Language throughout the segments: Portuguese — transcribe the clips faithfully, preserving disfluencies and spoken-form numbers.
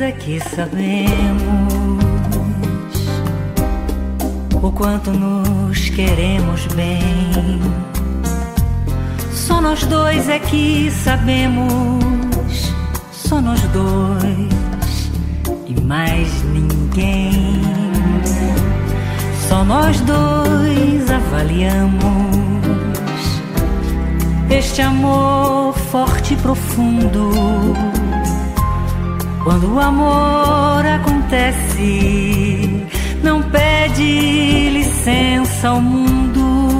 é que sabemos o quanto nos queremos bem. Só nós dois é que sabemos, só nós dois e mais ninguém. Só nós dois avaliamos este amor forte e profundo. Quando o amor acontece, não pede licença ao mundo.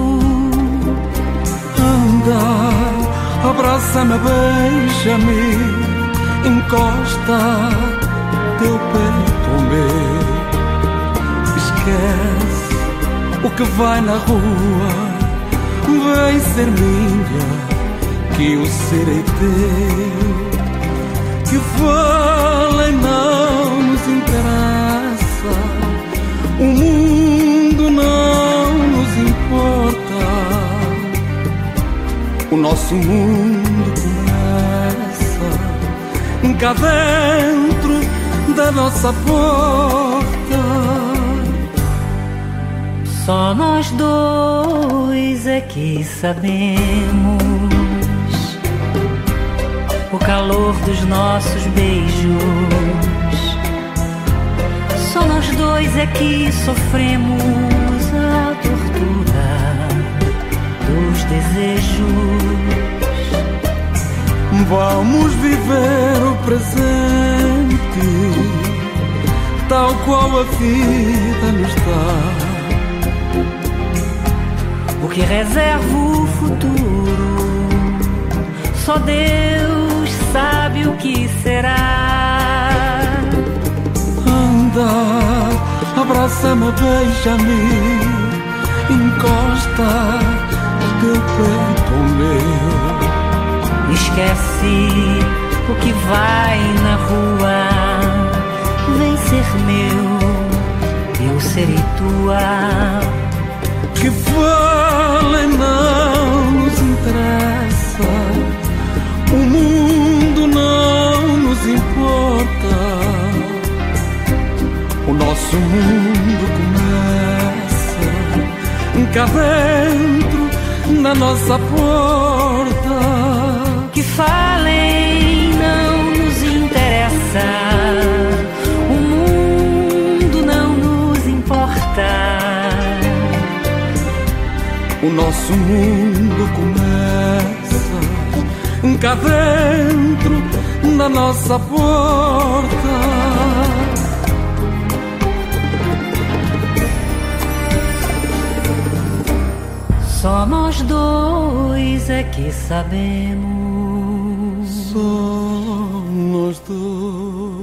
Anda, abraça-me, beija-me, encosta teu peito ao meu. Esquece o que vai na rua, vem ser minha, que eu serei teu. Que falem não nos interessa, o mundo não nos importa. O nosso mundo começa cá dentro da nossa porta. Só nós dois é que sabemos o calor dos nossos beijos. Só nós dois é que sofremos a tortura dos desejos. Vamos viver o presente tal qual a vida nos dá. O que reserva o futuro, só Deus sabe o que será. Anda, abraça-me, beija-me, encosta o teu peito ao meu. Esquece o que vai na rua, vem ser meu, eu serei tua. Que falem não nos interessa, o mundo não nos importa. O nosso mundo começa cá dentro na nossa porta. Que falem não nos interessa, o mundo não nos importa. O nosso mundo começa cá dentro da nossa porta. Só nós dois é que sabemos. Só nós dois.